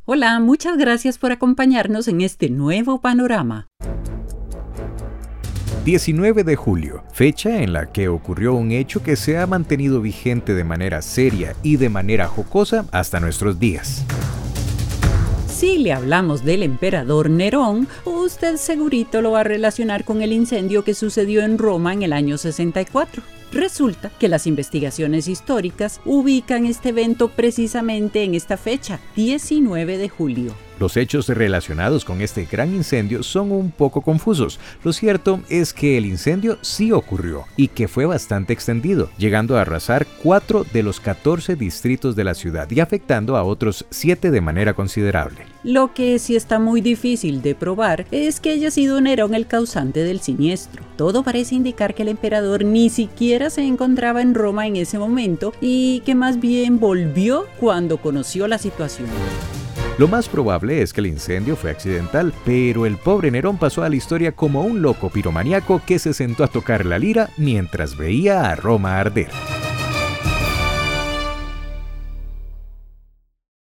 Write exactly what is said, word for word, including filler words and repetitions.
Hola, muchas gracias por acompañarnos en este nuevo panorama. diecinueve de julio, fecha en la que ocurrió un hecho que se ha mantenido vigente de manera seria y de manera jocosa hasta nuestros días. Si le hablamos del emperador Nerón, usted segurito lo va a relacionar con el incendio que sucedió en Roma en el año sesenta y cuatro. Resulta que las investigaciones históricas ubican este evento precisamente en esta fecha, diecinueve de julio. Los hechos relacionados con este gran incendio son un poco confusos. Lo cierto es que el incendio sí ocurrió y que fue bastante extendido, llegando a arrasar cuatro de los catorce distritos de la ciudad y afectando a otros siete de manera considerable. Lo que sí está muy difícil de probar es que haya sido Nerón el causante del siniestro. Todo parece indicar que el emperador ni siquiera se encontraba en Roma en ese momento y que más bien volvió cuando conoció la situación. Lo más probable es que el incendio fue accidental, pero el pobre Nerón pasó a la historia como un loco piromaníaco que se sentó a tocar la lira mientras veía a Roma arder.